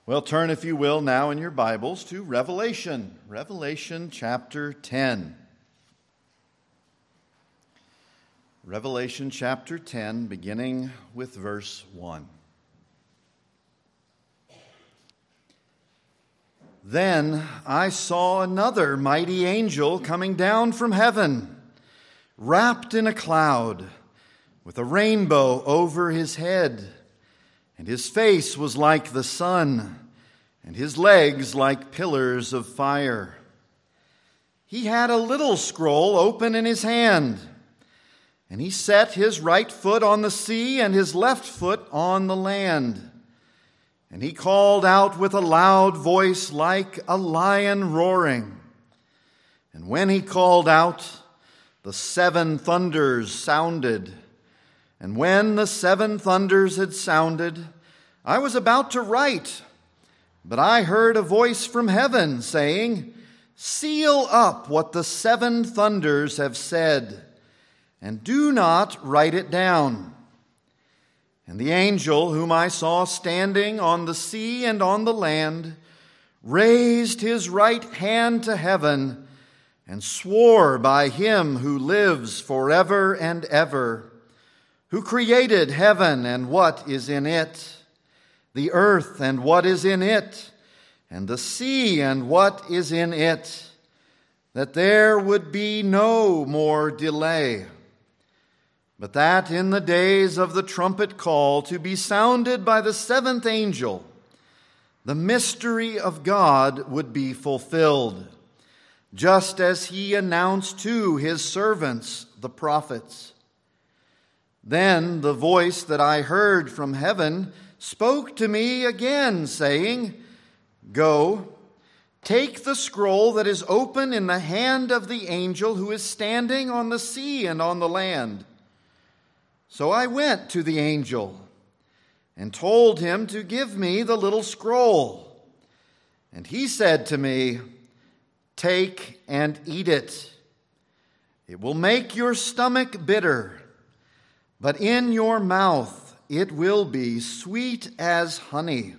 Well, turn, if you will, now in your Bibles to Revelation chapter 10. Revelation chapter 10, beginning with verse 1. Then I saw another mighty angel coming down from heaven, wrapped in a cloud, with a rainbow over his head. And his face was like the sun, and his legs like pillars of fire. He had a little scroll open in his hand, and he set his right foot on the sea and his left foot on the land. And he called out with a loud voice like a lion roaring. And when he called out, the 7 thunders sounded. And when the 7 thunders had sounded, I was about to write, but I heard a voice from heaven saying, "Seal up what the 7 thunders have said, and do not write it down." And the angel whom I saw standing on the sea and on the land raised his right hand to heaven and swore by him who lives forever and ever, who created heaven and what is in it, the earth and what is in it, and the sea and what is in it, that there would be no more delay, but that in the days of the trumpet call to be sounded by the 7th angel, the mystery of God would be fulfilled, just as he announced to his servants, the prophets. Then the voice that I heard from heaven spoke to me again, saying, "Go, take the scroll that is open in the hand of the angel who is standing on the sea and on the land." So I went to the angel and told him to give me the little scroll. And he said to me, "Take and eat it. It will make your stomach bitter, but in your mouth it will be sweet as honey."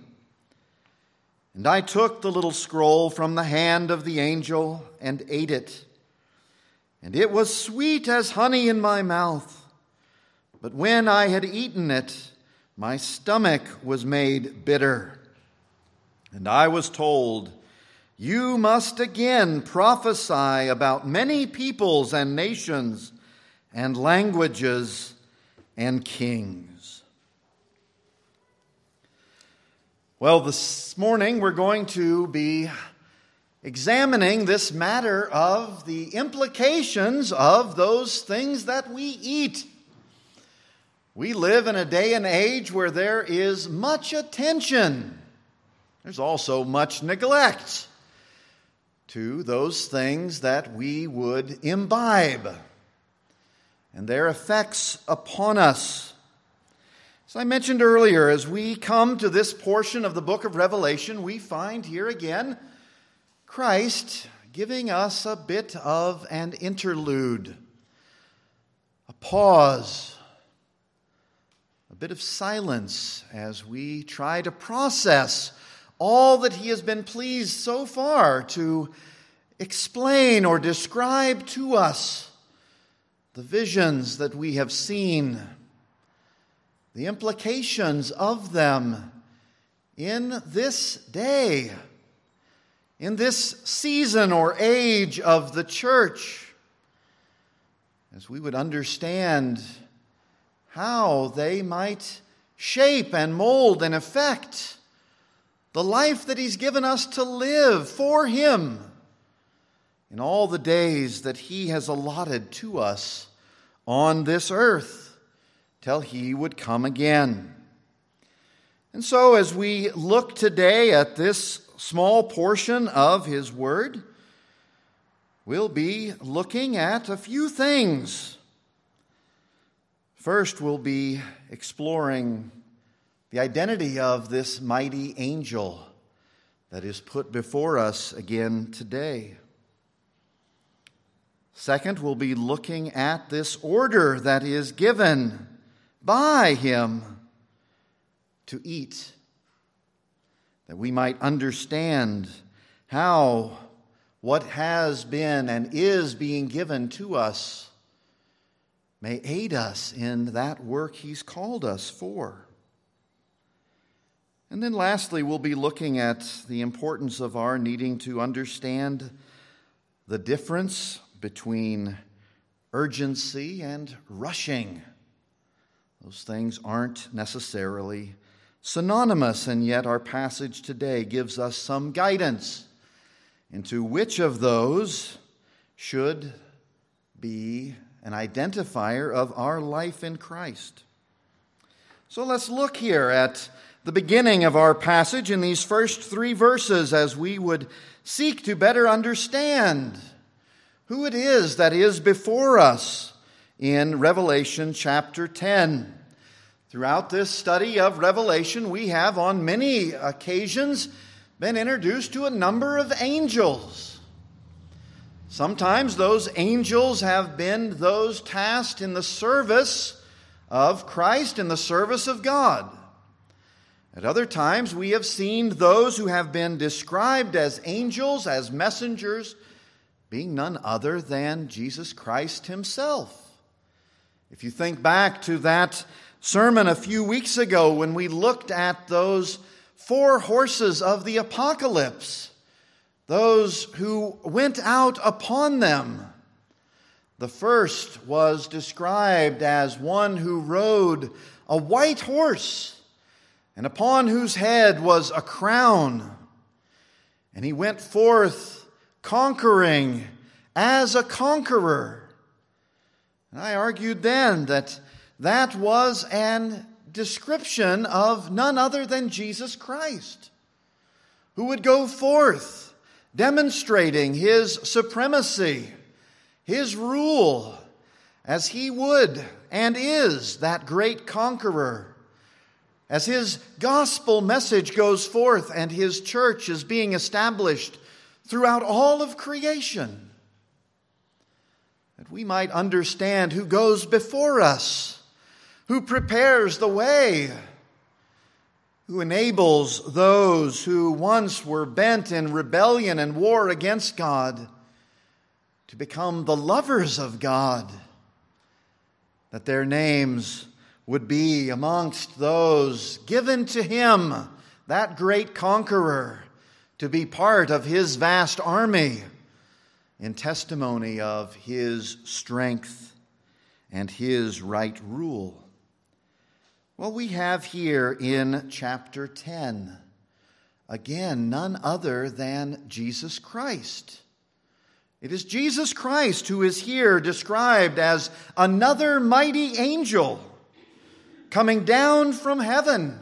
And I took the little scroll from the hand of the angel and ate it. And it was sweet as honey in my mouth. But when I had eaten it, my stomach was made bitter. And I was told, "You must again prophesy about many peoples and nations and languages and kings." Well, this morning we're going to be examining this matter of the implications of those things that we eat. We live in a day and age where there is much attention. There's also much neglect to those things that we would imbibe and their effects upon us. As I mentioned earlier, as we come to this portion of the book of Revelation, we find here again Christ giving us a bit of an interlude, a pause, a bit of silence as we try to process all that he has been pleased so far to explain or describe to us, the visions that we have seen, the implications of them in this day, in this season or age of the church, as we would understand how they might shape and mold and affect the life that he's given us to live for him in all the days that he has allotted to us on this earth, till he would come again. And so as we look today at this small portion of his word, we'll be looking at a few things. First, we'll be exploring the identity of this mighty angel that is put before us again today. Second, we'll be looking at this order that is given by him to eat. that we might understand how what has been and is being given to us may aid us in that work He's called us for. And then lastly, we'll be looking at the importance of our needing to understand the difference between urgency and rushing. Those things aren't necessarily synonymous, and yet our passage today gives us some guidance into which of those should be an identifier of our life in Christ. So let's look here at the beginning of our passage in these first 3 verses as we would seek to better understand who it is that is before us in Revelation chapter 10. Throughout this study of Revelation, we have on many occasions been introduced to a number of angels. Sometimes those angels have been those tasked in the service of Christ, in the service of God. At other times, we have seen those who have been described as angels, as messengers, being none other than Jesus Christ Himself. If you think back to that sermon a few weeks ago when we looked at those 4 horses of the apocalypse, those who went out upon them, the first was described as one who rode a white horse, and upon whose head was a crown. And he went forth conquering as a conqueror. And I argued then that that was an description of none other than Jesus Christ, who would go forth demonstrating His supremacy, His rule, as He would and is that great conqueror. As His gospel message goes forth and His church is being established throughout all of creation, that we might understand who goes before us, who prepares the way, who enables those who once were bent in rebellion and war against God to become the lovers of God, that their names would be amongst those given to Him, that great conqueror, to be part of His vast army in testimony of His strength and His right rule. Well, we have here in chapter 10, again, none other than Jesus Christ. It is Jesus Christ who is here described as another mighty angel coming down from heaven.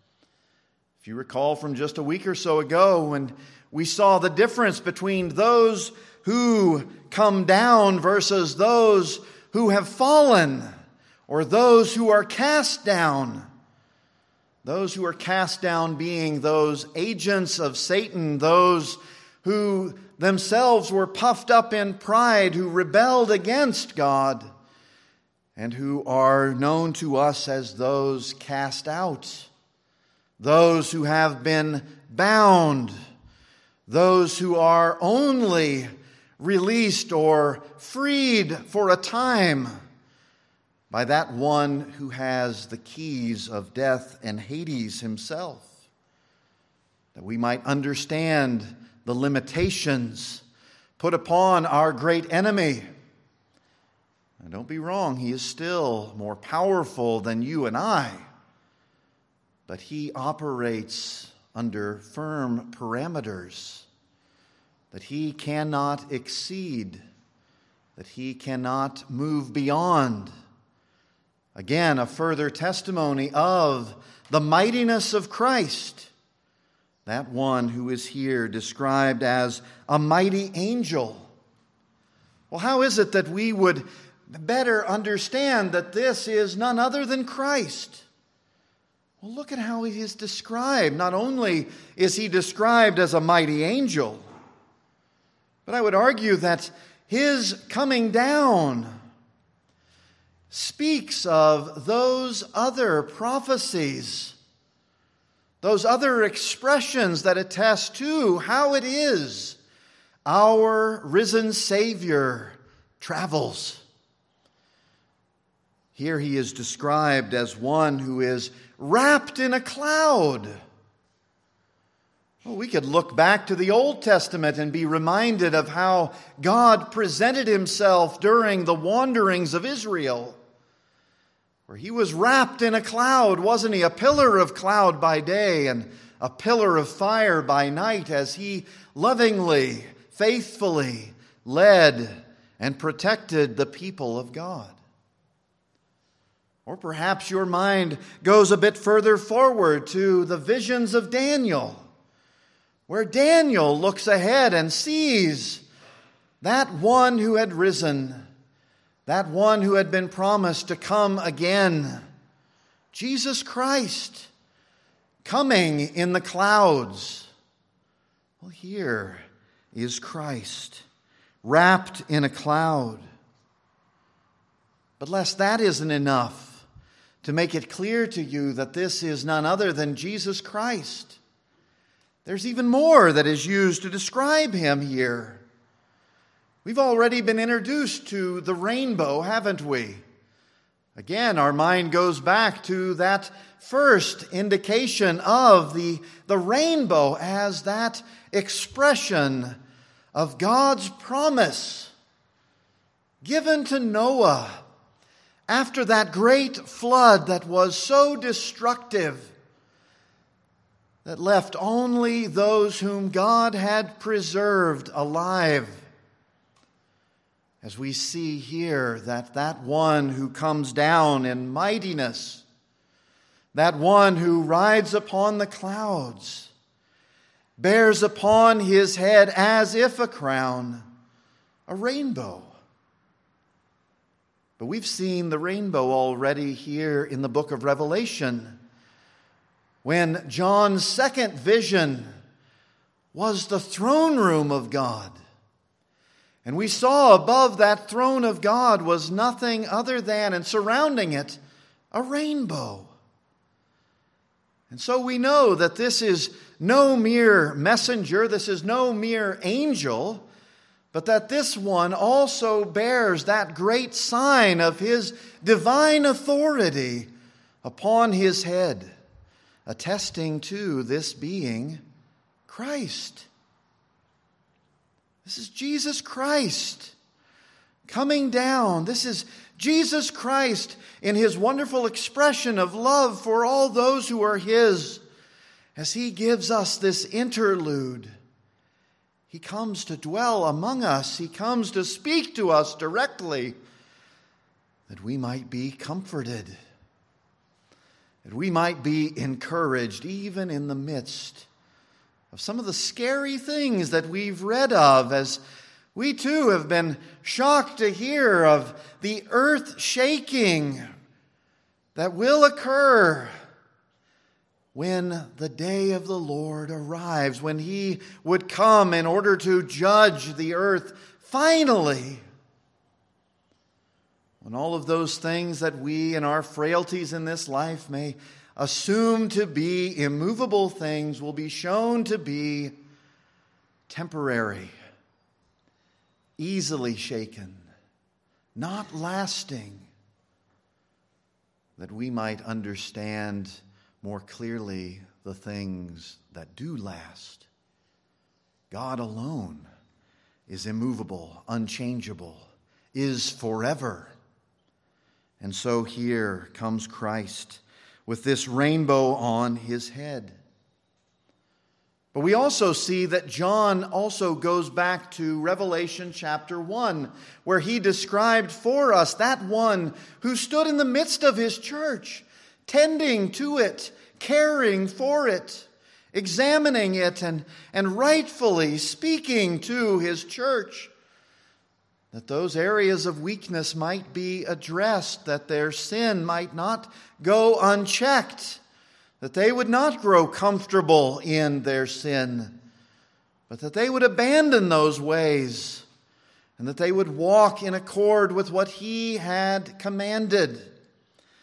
If you recall from just a week or so ago when we saw the difference between those who come down versus those who have fallen, or those who are cast down. Those who are cast down being those agents of Satan, those who themselves were puffed up in pride, who rebelled against God, and who are known to us as those cast out, those who have been bound, those who are only released or freed for a time by that one who has the keys of death and Hades himself, that we might understand the limitations put upon our great enemy. And don't be wrong, he is still more powerful than you and I, but he operates under firm parameters that he cannot exceed, that he cannot move beyond. Again, a further testimony of the mightiness of Christ, that one who is here described as a mighty angel. Well, how is it that we would better understand that this is none other than Christ? Well, look at how he is described. Not only is he described as a mighty angel, but I would argue that his coming down speaks of those other prophecies those other expressions that attest to how it is our risen Savior travels. Here he is described as one who is wrapped in a cloud. Well, we could look back to the Old Testament and be reminded of how God presented himself during the wanderings of Israel, where he was wrapped in a cloud, wasn't he? A pillar of cloud by day and a pillar of fire by night, as he lovingly, faithfully led and protected the people of God. Or perhaps your mind goes a bit further forward to the visions of Daniel, where Daniel looks ahead and sees that one who had risen, that one who had been promised to come again, Jesus Christ, coming in the clouds. Well, here is Christ, wrapped in a cloud. But lest that isn't enough to make it clear to you that this is none other than Jesus Christ, there's even more that is used to describe him here. We've already been introduced to the rainbow, haven't we? Again, our mind goes back to that first indication of the rainbow as that expression of God's promise given to Noah after that great flood that was so destructive, that left only those whom God had preserved alive. As we see here that one who comes down in mightiness, that one who rides upon the clouds, bears upon his head as if a crown, a rainbow. But we've seen the rainbow already here in the book of Revelation, when John's second vision was the throne room of God. And we saw above that throne of God was nothing other than, and surrounding it, a rainbow. And so we know that this is no mere messenger, this is no mere angel, but that this one also bears that great sign of his divine authority upon his head, attesting to this being Christ. This is Jesus Christ coming down. This is Jesus Christ in his wonderful expression of love for all those who are his. As he gives us this interlude, he comes to dwell among us. He comes to speak to us directly, that we might be comforted, that we might be encouraged, even in the midst of some of the scary things that we've read of, as we too have been shocked to hear of the earth shaking that will occur when the day of the Lord arrives, when he would come in order to judge the earth finally. When all of those things that we in our frailties in this life may assume to be immovable things will be shown to be temporary, easily shaken, not lasting, that we might understand more clearly the things that do last. God alone is immovable, unchangeable, is forever. And so here comes Christ with this rainbow on his head. But we also see that John also goes back to Revelation chapter 1, where he described for us that one who stood in the midst of his church, tending to it, caring for it, examining it, and rightfully speaking to his church, that those areas of weakness might be addressed, that their sin might not go unchecked, that they would not grow comfortable in their sin, but that they would abandon those ways, and that they would walk in accord with what he had commanded.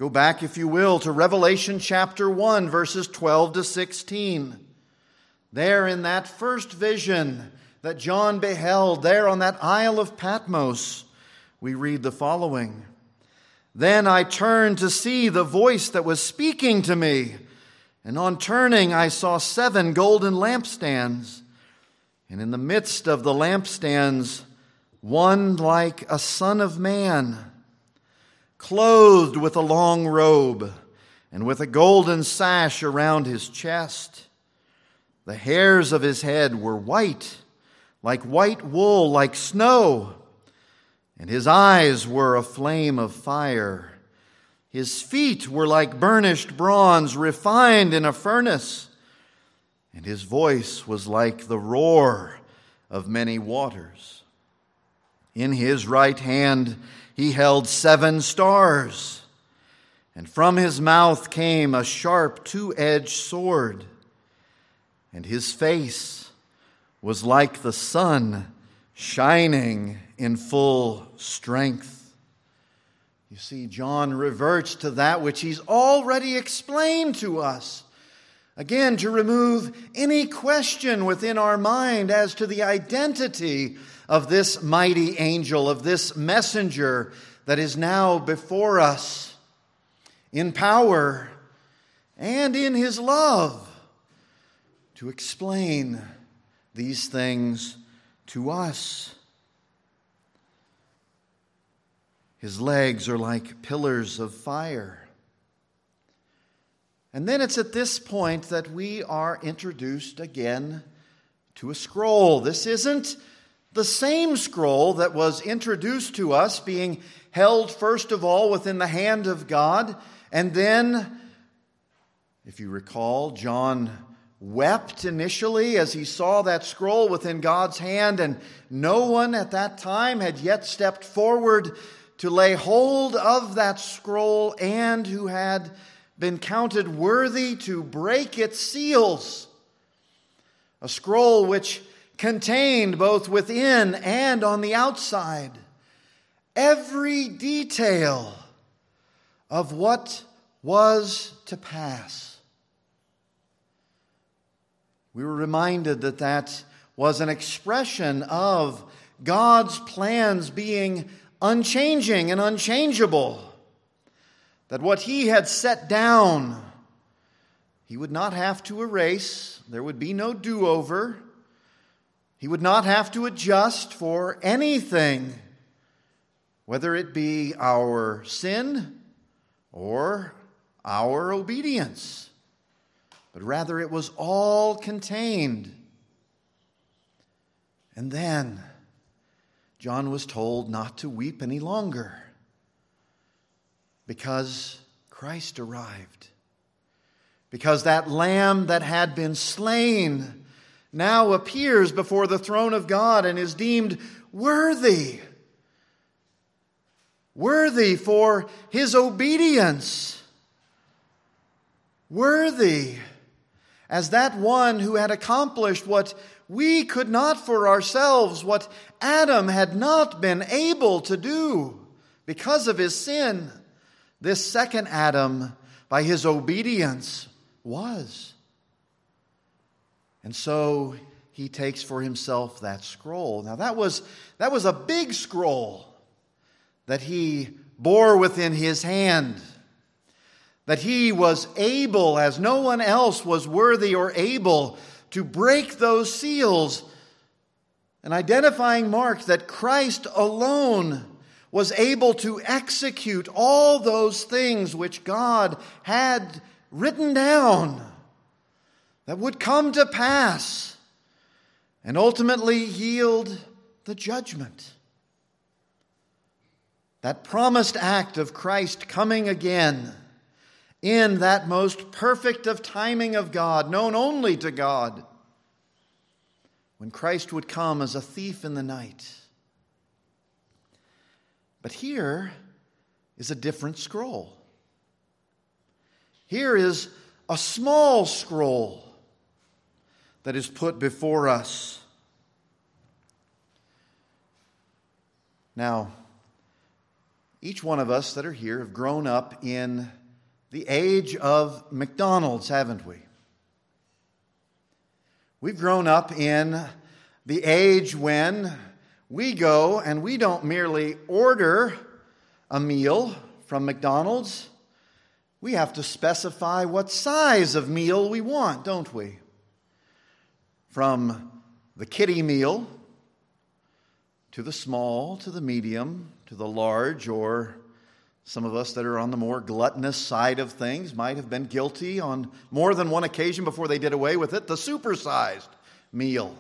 Go back, if you will, to Revelation chapter 1, verses 12 to 16. There in that first vision that John beheld, there on that Isle of Patmos, we read the following. Then I turned to see the voice that was speaking to me, and on turning I saw 7 golden lampstands, and in the midst of the lampstands one like a son of man, clothed with a long robe, and with a golden sash around his chest. The hairs of his head were white, like white wool, like snow, and his eyes were a flame of fire. His feet were like burnished bronze refined in a furnace, and his voice was like the roar of many waters. In his right hand he held 7 stars, and from his mouth came a sharp 2-edged sword, and his face was like the sun shining in full strength. You see, John reverts to that which he's already explained to us. Again, to remove any question within our mind as to the identity of this mighty angel, of this messenger that is now before us in power and in his love to explain these things to us. His legs are like pillars of fire. And then it's at this point that we are introduced again to a scroll. This isn't the same scroll that was introduced to us, being held first of all within the hand of God. And then, if you recall, John wept initially as he saw that scroll within God's hand, and no one at that time had yet stepped forward to lay hold of that scroll and who had been counted worthy to break its seals. A scroll which contained both within and on the outside every detail of what was to pass. We were reminded that that was an expression of God's plans being unchanging and unchangeable. That what he had set down, he would not have to erase. There would be no do-over. He would not have to adjust for anything, whether it be our sin or our obedience. But rather it was all contained. And then John was told not to weep any longer because Christ arrived. Because that lamb that had been slain now appears before the throne of God and is deemed worthy. Worthy for his obedience. Worthy as that one who had accomplished what we could not for ourselves, what Adam had not been able to do because of his sin. This second Adam, by his obedience, was. And so he takes for himself that scroll. Now that was a big scroll that he bore within his hand. That he was able, as no one else was worthy or able, to break those seals. An identifying mark that Christ alone was able to execute all those things which God had written down that would come to pass and ultimately yield the judgment. That promised act of Christ coming again in that most perfect of timing of God, known only to God, when Christ would come as a thief in the night. But here is a different scroll. Here is a small scroll that is put before us. Now, Each one of us that are here have grown up in the age of McDonald's, haven't we? We've grown up in the age when we go and we don't merely order a meal from McDonald's. We have to specify what size of meal we want, don't we? From the kiddie meal to the small, to the medium, to the large, or some of us that are on the more gluttonous side of things might have been guilty on more than one occasion before they did away with it, the supersized meal.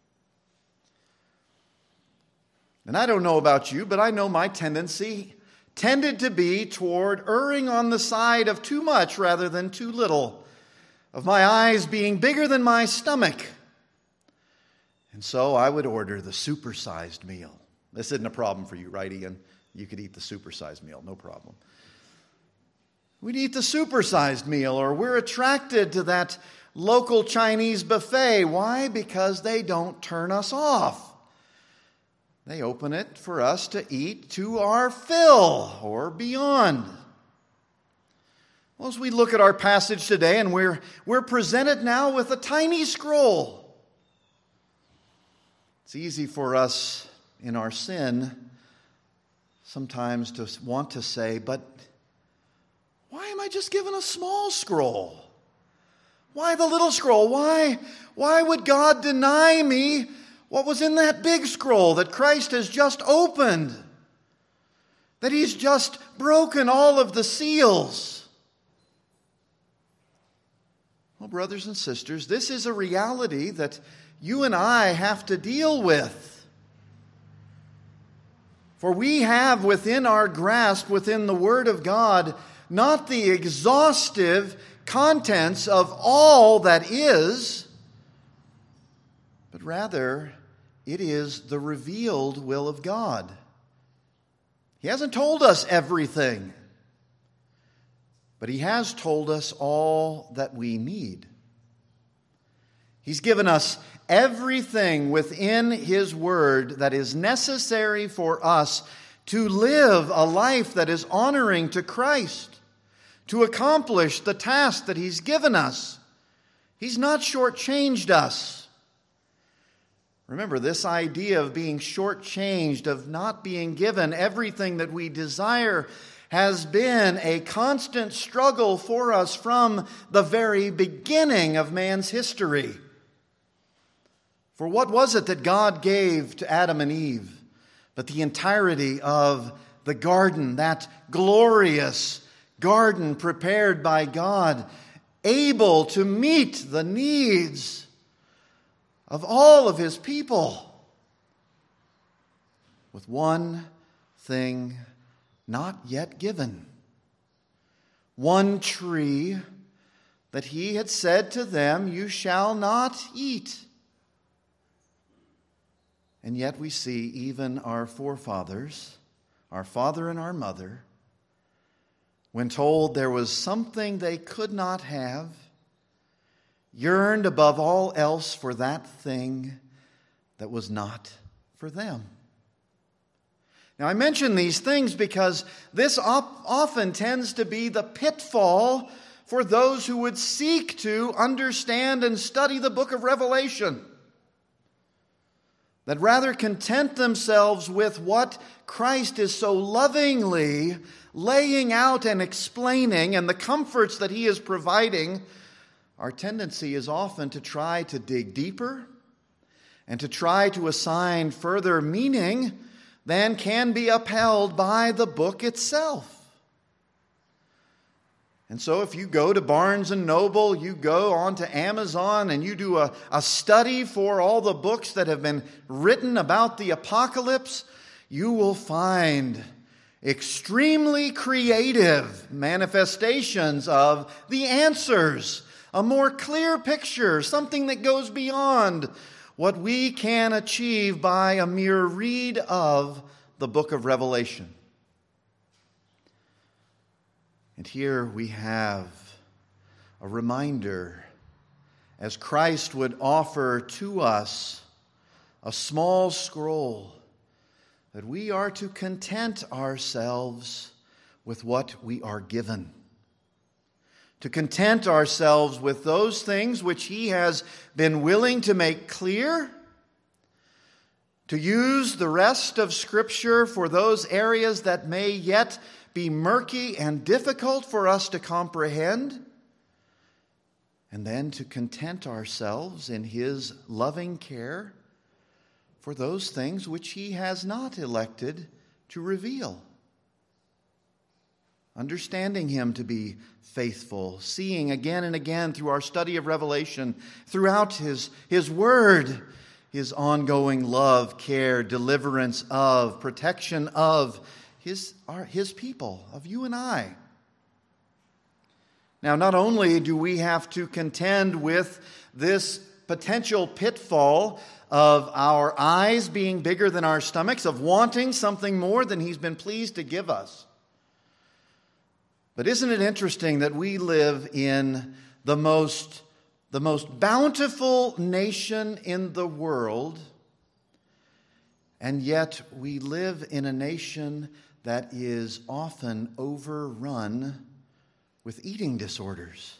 And I don't know about you, but I know my tendency tended to be toward erring on the side of too much rather than too little, of my eyes being bigger than my stomach. And so I would order the supersized meal. This isn't a problem for you, right, Ian? You could eat the supersized meal, no problem. We'd eat the supersized meal, or we're attracted to that local Chinese buffet. Why? Because they don't turn us off. They open it for us to eat to our fill or beyond. Well, as we look at our passage today, and we're presented now with a tiny scroll. It's easy for us in our sin sometimes to want to say, but why am I just given a small scroll? Why the little scroll? Why would God deny me what was in that big scroll that Christ has just opened? That He's just broken all of the seals? Well, brothers and sisters, this is a reality that you and I have to deal with. For we have within our grasp, within the Word of God, not the exhaustive contents of all that is, but rather it is the revealed will of God. He hasn't told us everything, but He has told us all that we need. He's given us everything within His Word that is necessary for us to live a life that is honoring to Christ, to accomplish the task that He's given us. He's not shortchanged us. Remember, this idea of being shortchanged, of not being given everything that we desire, has been a constant struggle for us from the very beginning of man's history. For what was it that God gave to Adam and Eve but the entirety of the garden, that glorious garden prepared by God, able to meet the needs of all of His people, with one thing not yet given. One tree that He had said to them, "You shall not eat." And yet we see even our forefathers, our father and our mother, when told there was something they could not have, yearned above all else for that thing that was not for them. Now, I mention these things because this often tends to be the pitfall for those who would seek to understand and study the book of Revelation, that rather content themselves with what Christ is so lovingly laying out and explaining and the comforts that He is providing. Our tendency is often to try to dig deeper and to try to assign further meaning than can be upheld by the book itself. And so if you go to Barnes & Noble, you go on to Amazon, and you do a study for all the books that have been written about the apocalypse, you will find extremely creative manifestations of the answers, a more clear picture, something that goes beyond what we can achieve by a mere read of the book of Revelation. And here we have a reminder, as Christ would offer to us a small scroll that we are to content ourselves with what we are given. To content ourselves with those things which He has been willing to make clear, to use the rest of Scripture for those areas that may yet be murky and difficult for us to comprehend, and then to content ourselves in His loving care for those things which He has not elected to reveal. Understanding Him to be faithful, seeing again and again through our study of Revelation, throughout His Word, His ongoing love, care, deliverance of, protection of His people, of you and I. Now, not only do we have to contend with this potential pitfall of our eyes being bigger than our stomachs, of wanting something more than He's been pleased to give us, but isn't it interesting that we live in the most bountiful nation in the world, and yet we live in a nation that is often overrun with eating disorders?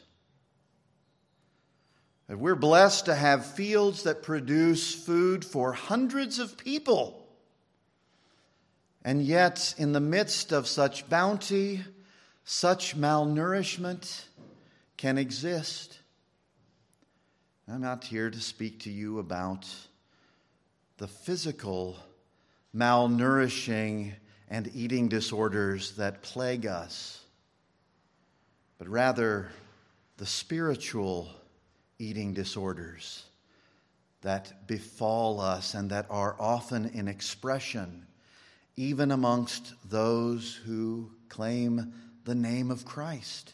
That we're blessed to have fields that produce food for hundreds of people, and yet in the midst of such bounty, such malnourishment can exist. I'm not here to speak to you about the physical malnourishing and eating disorders that plague us, but rather the spiritual eating disorders that befall us and that are often in expression even amongst those who claim the name of Christ.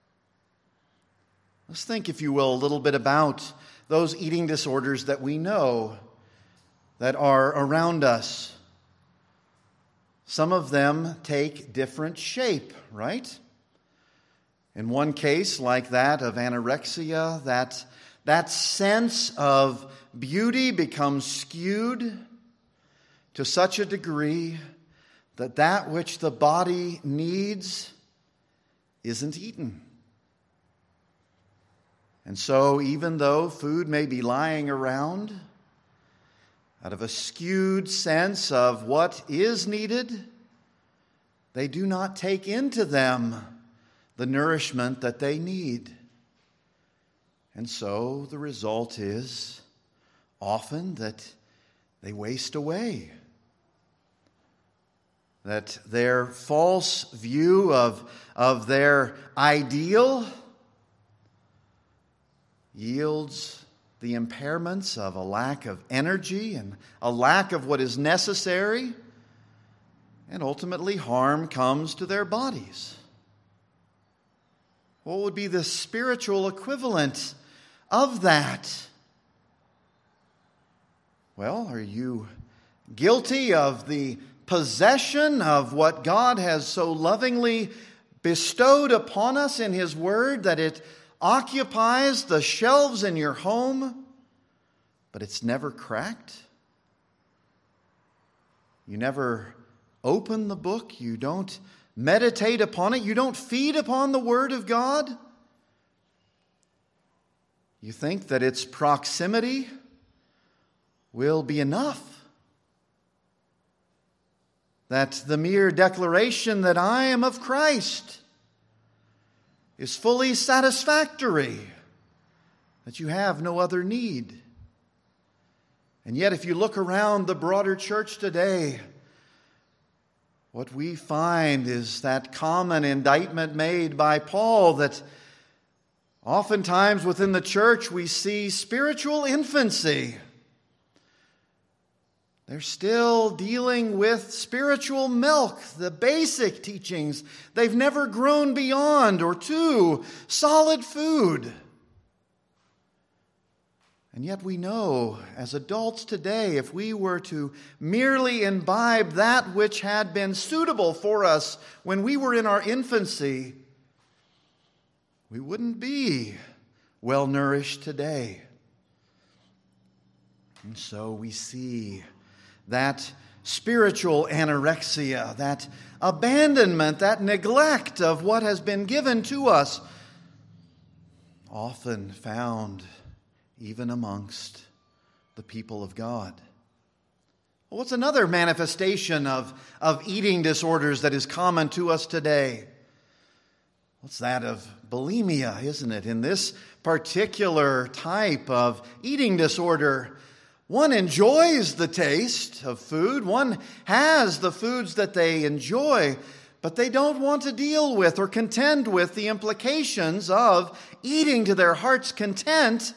Let's think, if you will, a little bit about those eating disorders that we know that are around us. Some of them take different shape, right? In one case, like that of anorexia, that sense of beauty becomes skewed to such a degree that which the body needs isn't eaten. And so, even though food may be lying around, out of a skewed sense of what is needed, they do not take into them the nourishment that they need. And so the result is often that they waste away. That their false view of their ideal yields the impairments of a lack of energy and a lack of what is necessary, and ultimately harm comes to their bodies. What would be the spiritual equivalent of that? Well, are you guilty of the possession of what God has so lovingly bestowed upon us in His Word, that it occupies the shelves in your home, but it's never cracked? You never open the book, you don't meditate upon it, you don't feed upon the Word of God? You think that its proximity will be enough? That the mere declaration that I am of Christ is fully satisfactory, that you have no other need? And yet, if you look around the broader church today, what we find is that common indictment made by Paul that oftentimes within the church we see spiritual infancy. They're still dealing with spiritual milk, the basic teachings. They've never grown beyond or to solid food. And yet we know, as adults today, if we were to merely imbibe that which had been suitable for us when we were in our infancy, we wouldn't be well nourished today. And so we see that spiritual anorexia, that abandonment, that neglect of what has been given to us, often found even amongst the people of God. What's another manifestation of eating disorders that is common to us today? What's that of bulimia, isn't it? In this particular type of eating disorder, one enjoys the taste of food. One has the foods that they enjoy, but they don't want to deal with or contend with the implications of eating to their heart's content.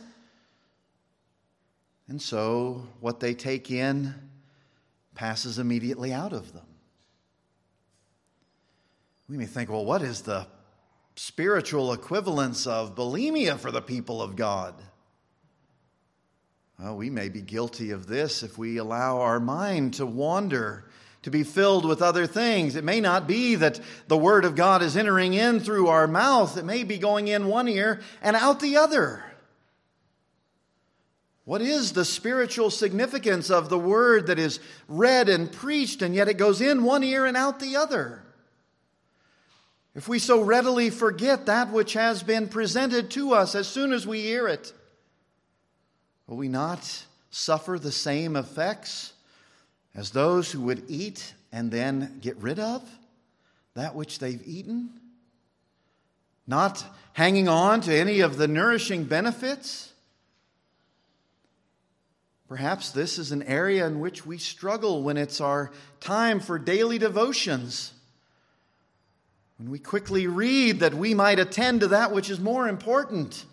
And so what they take in passes immediately out of them. We may think, well, what is the spiritual equivalence of bulimia for the people of God? Well, we may be guilty of this if we allow our mind to wander, to be filled with other things. It may not be that the Word of God is entering in through our mouth. It may be going in one ear and out the other. What is the spiritual significance of the Word that is read and preached, and yet it goes in one ear and out the other? If we so readily forget that which has been presented to us as soon as we hear it, will we not suffer the same effects as those who would eat and then get rid of that which they've eaten? Not hanging on to any of the nourishing benefits? Perhaps this is an area in which we struggle when it's our time for daily devotions. When we quickly read that we might attend to that which is more important,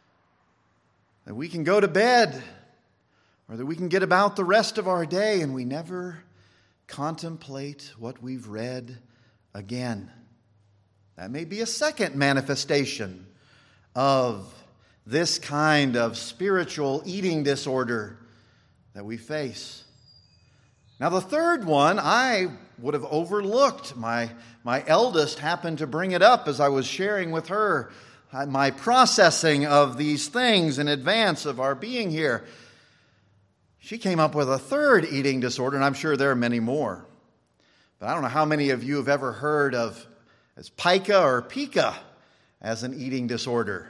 that we can go to bed, or that we can get about the rest of our day, and we never contemplate what we've read again. That may be a second manifestation of this kind of spiritual eating disorder that we face. Now, the third one I would have overlooked. My eldest happened to bring it up as I was sharing with her my processing of these things in advance of our being here. She came up with a third eating disorder, and I'm sure there are many more. But I don't know how many of you have ever heard of as pica or pica as an eating disorder.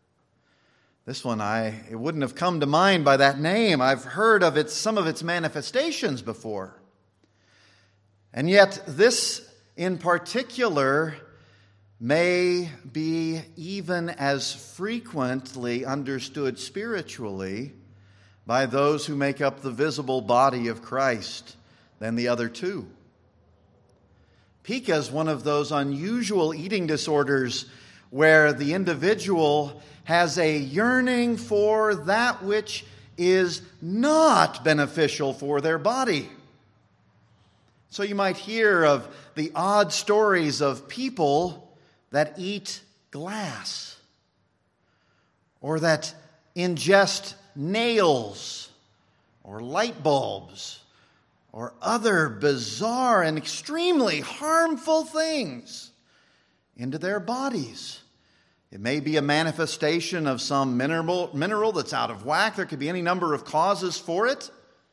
This one, it wouldn't have come to mind by that name. I've heard of some of its manifestations before. And yet this in particular may be even as frequently understood spiritually by those who make up the visible body of Christ than the other two. Pica is one of those unusual eating disorders where the individual has a yearning for that which is not beneficial for their body. So you might hear of the odd stories of people that eat glass, or that ingest nails, or light bulbs, or other bizarre and extremely harmful things into their bodies. It may be a manifestation of some mineral that's out of whack. There could be any number of causes for it.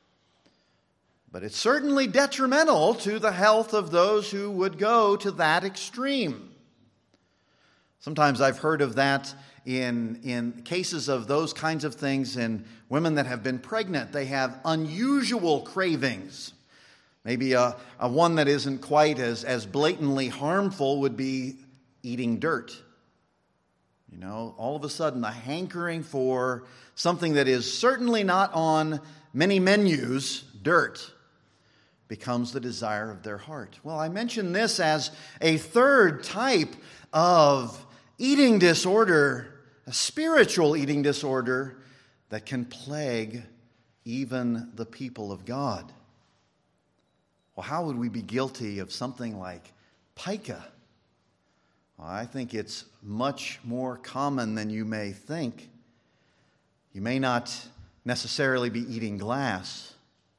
But it's certainly detrimental to the health of those who would go to that extreme. Sometimes I've heard of that in cases of those kinds of things in women that have been pregnant. They have unusual cravings. Maybe a one that isn't quite as blatantly harmful would be eating dirt. You know, all of a sudden a hankering for something that is certainly not on many menus, dirt, becomes the desire of their heart. Well, I mention this as a third type of eating disorder, a spiritual eating disorder that can plague even the people of God. Well, how would we be guilty of something like pica? Well, I think it's much more common than you may think. You may not necessarily be eating glass,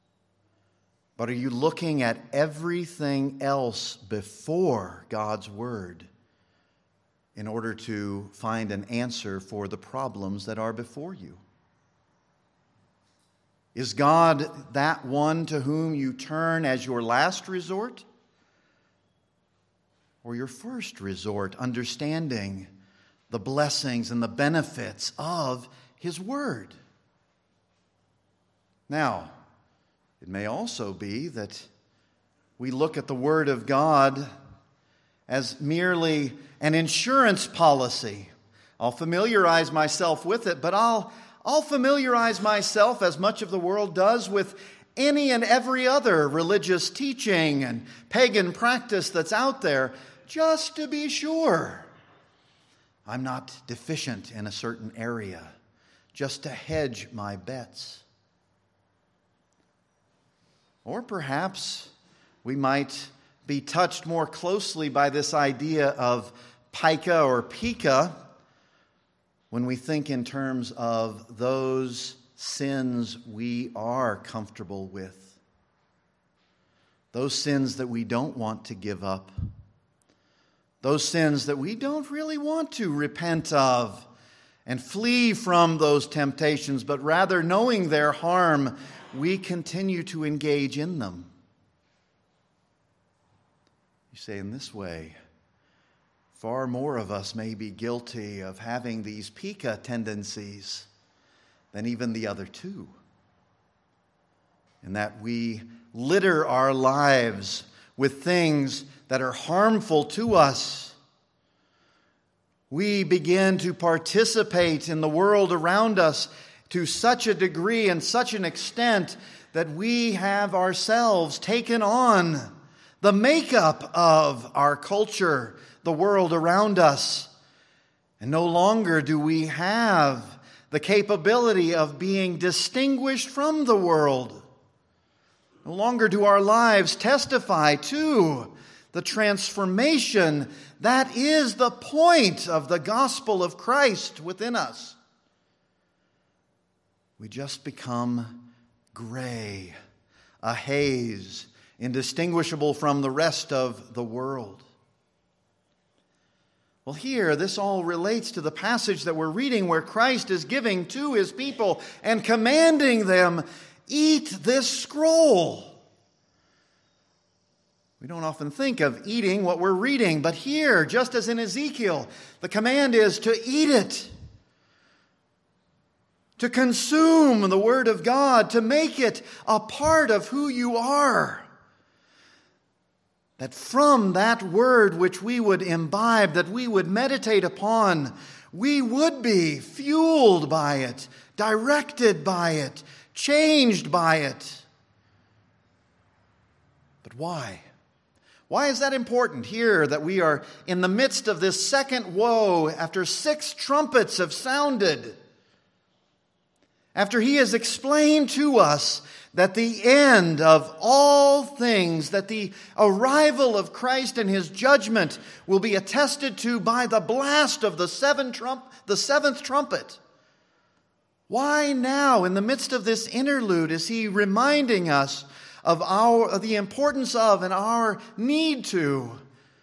but are you looking at everything else before God's Word in order to find an answer for the problems that are before you? Is God that one to whom you turn as your last resort? Or your first resort, understanding the blessings and the benefits of His Word? Now, it may also be that we look at the Word of God as merely an insurance policy. I'll familiarize myself with it, but I'll familiarize myself, as much of the world does, with any and every other religious teaching and pagan practice that's out there, just to be sure I'm not deficient in a certain area, just to hedge my bets. Or perhaps we might be touched more closely by this idea of pica or pica when we think in terms of those sins we are comfortable with, those sins that we don't want to give up, those sins that we don't really want to repent of and flee from those temptations, but rather, knowing their harm, we continue to engage in them. You say, in this way, far more of us may be guilty of having these pica tendencies than even the other two. In that we litter our lives with things that are harmful to us. We begin to participate in the world around us to such a degree and such an extent that we have ourselves taken on the makeup of our culture, the world around us. And no longer do we have the capability of being distinguished from the world. No longer do our lives testify to the transformation that is the point of the gospel of Christ within us. We just become gray, a haze, indistinguishable from the rest of the world. Well, here, this all relates to the passage that we're reading where Christ is giving to His people and commanding them, eat this scroll. We don't often think of eating what we're reading, but here, just as in Ezekiel, the command is to eat it, to consume the Word of God, to make it a part of who you are. That from that Word which we would imbibe, that we would meditate upon, we would be fueled by it, directed by it, changed by it. But why? Why is that important here that we are in the midst of this second woe after 6 trumpets have sounded? After He has explained to us that the end of all things, that the arrival of Christ and His judgment will be attested to by the blast of the seventh trumpet. Why now, in the midst of this interlude, is He reminding us of the importance of and our need to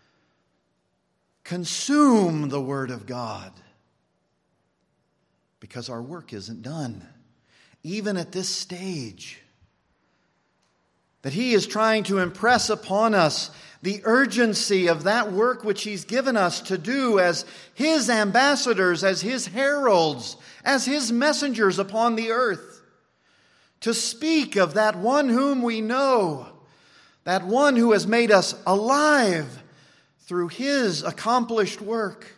consume the Word of God? Because our work isn't done, even at this stage. That He is trying to impress upon us the urgency of that work which He's given us to do as His ambassadors, as His heralds, as His messengers upon the earth. To speak of that one whom we know, that one who has made us alive through His accomplished work.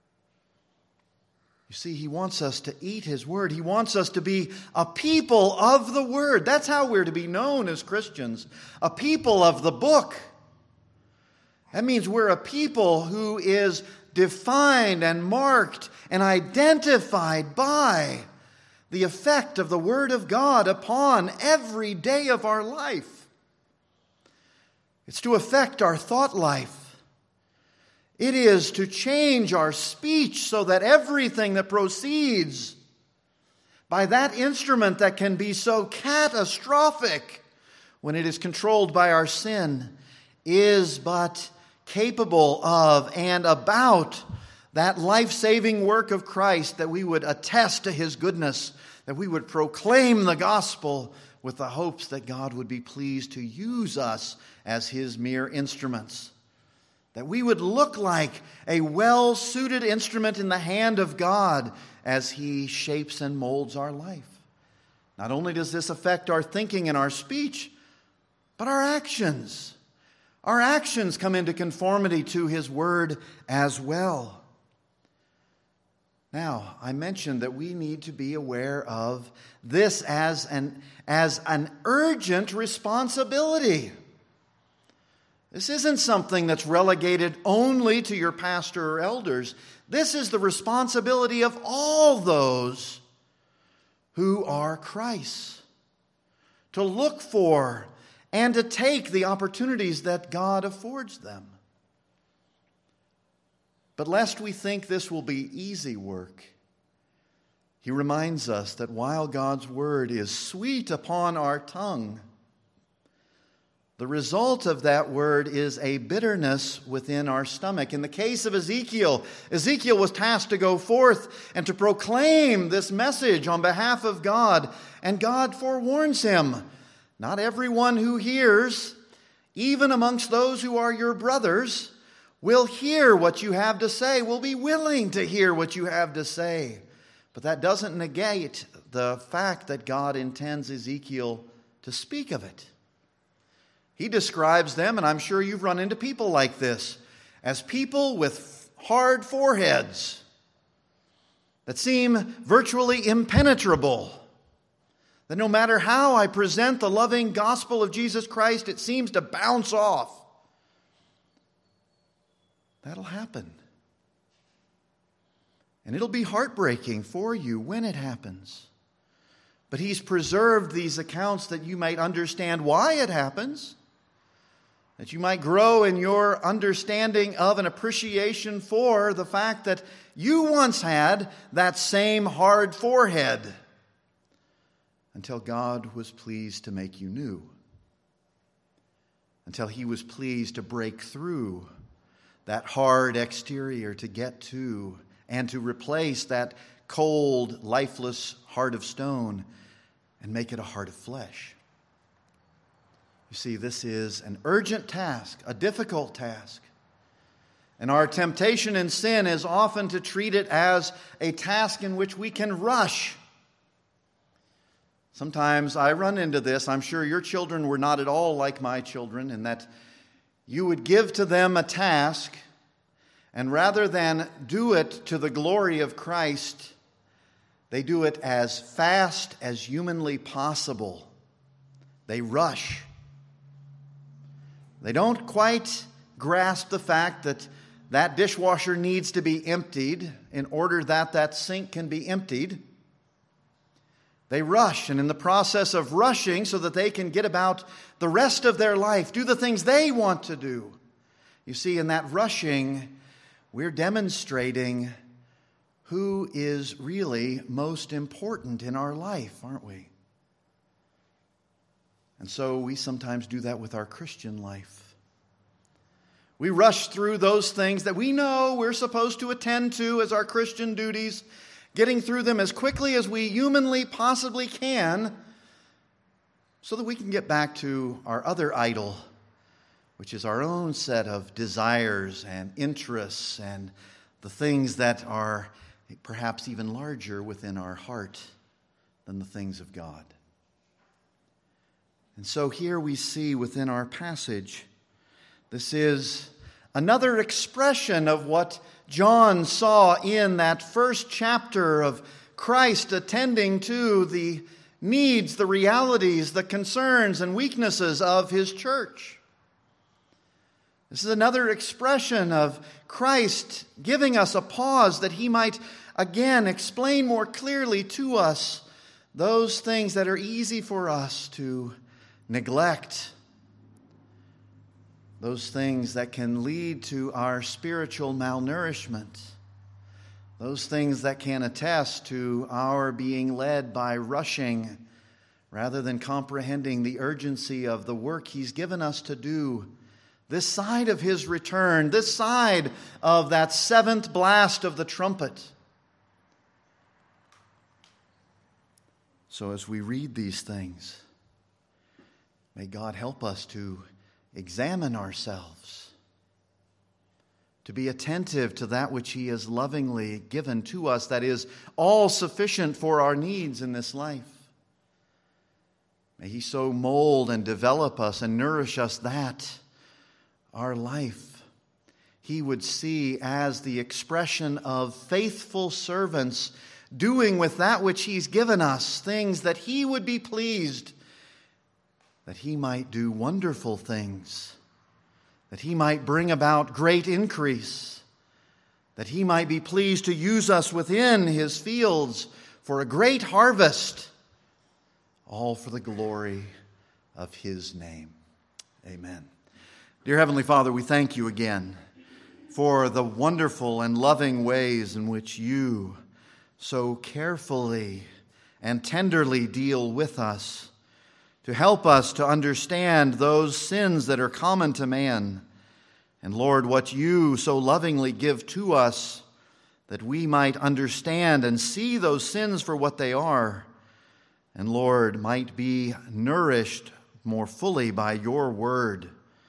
You see, He wants us to eat His Word. He wants us to be a people of the Word. That's how we're to be known as Christians, a people of the book. That means we're a people who is defined and marked and identified by the effect of the Word of God upon every day of our life. It's to affect our thought life. It is to change our speech so that everything that proceeds by that instrument that can be so catastrophic when it is controlled by our sin is but capable of and about that life-saving work of Christ, that we would attest to His goodness, that we would proclaim the gospel with the hopes that God would be pleased to use us as his mere instruments. That we would look like a well-suited instrument in the hand of God as he shapes and molds our life. Not only does this affect our thinking and our speech, but our actions. Our actions come into conformity to his word as well. Now, I mentioned that we need to be aware of this as an urgent responsibility. This isn't something that's relegated only to your pastor or elders. This is the responsibility of all those who are Christ's, to look for and to take the opportunities that God affords them. But lest we think this will be easy work, he reminds us that while God's word is sweet upon our tongue, the result of that word is a bitterness within our stomach. In the case of Ezekiel, Ezekiel was tasked to go forth and to proclaim this message on behalf of God, and God forewarns him. Not everyone who hears, even amongst those who are your brothers, will hear what you have to say, will be willing to hear what you have to say. But that doesn't negate the fact that God intends Ezekiel to speak of it. He describes them, and I'm sure you've run into people like this, as people with hard foreheads that seem virtually impenetrable. That no matter how I present the loving gospel of Jesus Christ, it seems to bounce off. That'll happen. And it'll be heartbreaking for you when it happens. But he's preserved these accounts that you might understand why it happens, that you might grow in your understanding of and appreciation for the fact that you once had that same hard forehead until God was pleased to make you new, until he was pleased to break through that hard exterior to get to and to replace that cold, lifeless heart of stone and make it a heart of flesh. You see, this is an urgent task, a difficult task. And our temptation in sin is often to treat it as a task in which we can rush. Sometimes I run into this. I'm sure your children were not at all like my children, in that you would give to them a task, and rather than do it to the glory of Christ, they do it as fast as humanly possible. They rush. They don't quite grasp the fact that that dishwasher needs to be emptied in order that that sink can be emptied. They rush, and in the process of rushing so that they can get about the rest of their life, do the things they want to do. You see, in that rushing, we're demonstrating who is really most important in our life, aren't we? And so we sometimes do that with our Christian life. We rush through those things that we know we're supposed to attend to as our Christian duties, getting through them as quickly as we humanly possibly can so that we can get back to our other idol, which is our own set of desires and interests and the things that are perhaps even larger within our heart than the things of God. And so here we see within our passage, this is another expression of what John saw in that first chapter of Christ attending to the needs, the realities, the concerns and weaknesses of his church. This is another expression of Christ giving us a pause that he might again explain more clearly to us those things that are easy for us to neglect, those things that can lead to our spiritual malnourishment, those things that can attest to our being led by rushing rather than comprehending the urgency of the work he's given us to do this side of his return, this side of that seventh blast of the trumpet. So as we read these things, may God help us to examine ourselves, to be attentive to that which He has lovingly given to us, that is all sufficient for our needs in this life. May He so mold and develop us and nourish us that our life He would see as the expression of faithful servants doing with that which He's given us things that He would be pleased, that He might do wonderful things, that He might bring about great increase, that He might be pleased to use us within His fields for a great harvest, all for the glory of His name. Amen. Dear Heavenly Father, we thank You again for the wonderful and loving ways in which You so carefully and tenderly deal with us, to help us to understand those sins that are common to man. And Lord, what You so lovingly give to us, that we might understand and see those sins for what they are, and Lord, might be nourished more fully by Your word.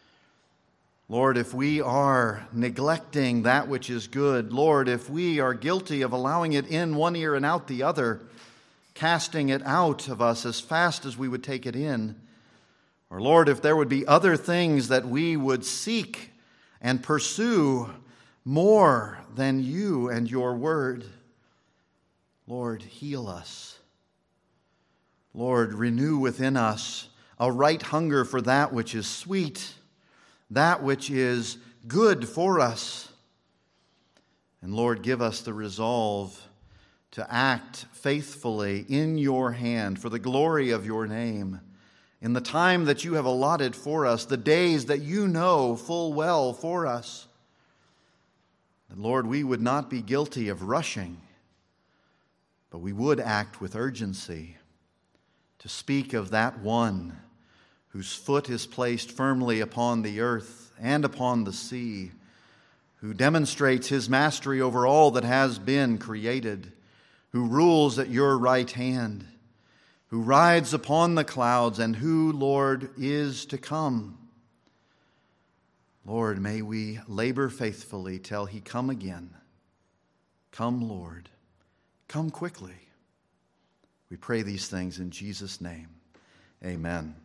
Lord, if we are neglecting that which is good, Lord, if we are guilty of allowing it in one ear and out the other, casting it out of us as fast as we would take it in, or Lord, if there would be other things that we would seek and pursue more than You and Your word, Lord, heal us. Lord, renew within us a right hunger for that which is sweet, that which is good for us. And Lord, give us the resolve to act faithfully in Your hand for the glory of Your name, in the time that You have allotted for us, the days that You know full well for us. And Lord, we would not be guilty of rushing, but we would act with urgency to speak of that one whose foot is placed firmly upon the earth and upon the sea, who demonstrates His mastery over all that has been created, who rules at Your right hand, who rides upon the clouds, and who, Lord, is to come. Lord, may we labor faithfully till He come again. Come, Lord, come quickly. We pray these things in Jesus' name. Amen.